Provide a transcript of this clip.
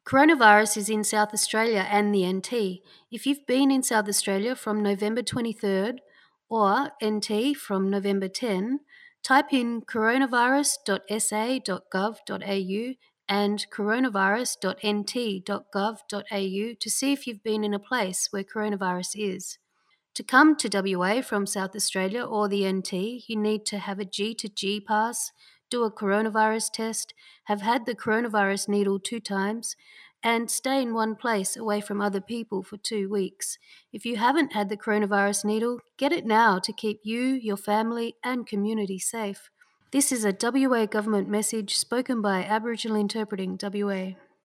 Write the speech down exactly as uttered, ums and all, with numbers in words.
Coronavirus is in South Australia and the N T. If you've been in South Australia from November twenty-third or N T from November tenth, type in coronavirus dot s a dot gov dot a u and coronavirus dot n t dot gov dot a u to see if you've been in a place where coronavirus is. To come to W A from South Australia or the N T, you need to have a G to G pass, do a coronavirus test, have had the coronavirus needle two times, and stay in one place away from other people for two weeks. If you haven't had the coronavirus needle, get it now to keep you, your family, and community safe. This is a W A government message spoken by Aboriginal Interpreting W A.